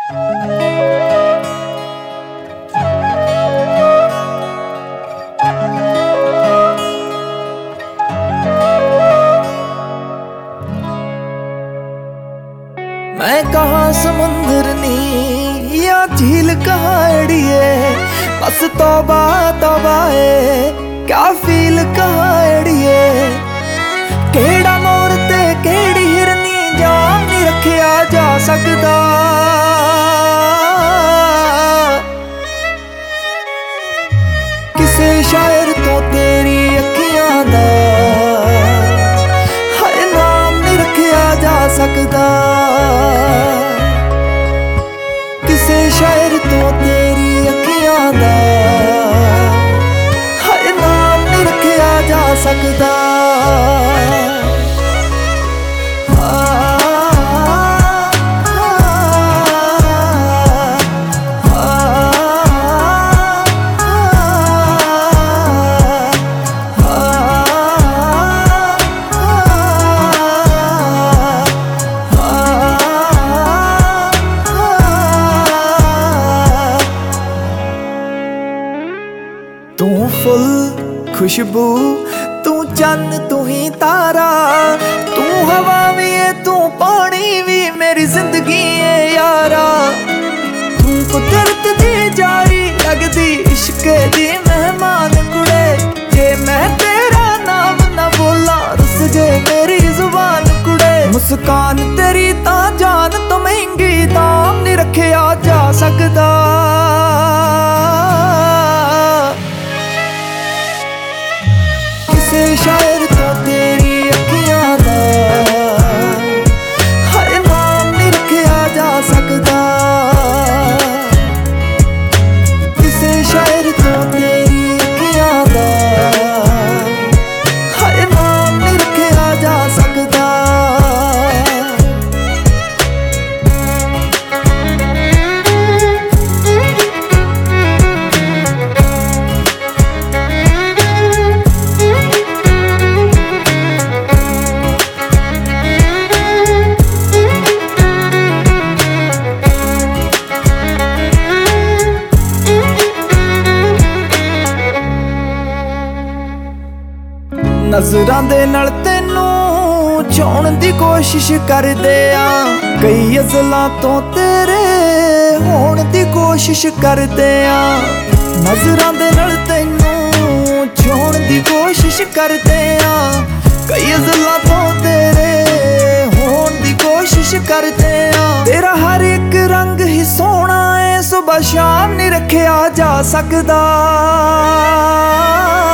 मैं कहाँ समुंदर नी या झील कहाँ अड़िए, बस तौबा तौबा है क्या फील कहाँ अड़िए। केड़ा मोर ते केड़ी हिरनी जान नहीं रखिया जा सकदा। किसे शायर तो तेरी अखियां दा हाय नाम नहीं रखिया जा सकदा। किसे शायर तो तेरी अखियां दा हाय नाम नहीं रखिया जा सकदा। तू फुल खुशबू तू चन्न तू ही तारा, तू हवा भी है तू पानी भी मेरी जिंदगी है यारा। तू कुदरत दी जारी लगदी इश्क दी मेहमान कुड़े, जे मैं तेरा नाम ना बोला रुस गए मेरी जुबान कुड़े। मुस्कान तेरी ता जान तो महंगी दाम नहीं रखिया जा सकदा। शायर तो तेरी अखियां दा हाय नाम नहीं रखिया जा सकदा। किसे शायर तो तेरी अखियां दा हाय नाम नहीं रखिया जा सकदा। नजरां दे नाल तैनू छाउण दी कोशिश करदे आ, कई अज़लां तो तेरे होण दी कोशिश करदे आ। नजरां दे नाल तैनू छाउण दी कोशिश करदे आ, कई अज़लां तो तेरे होण दी कोशिश करदे आ। तेरा हर एक रंग ही सोहना है, सुबह शाम नहीं रखिया जा सकदा।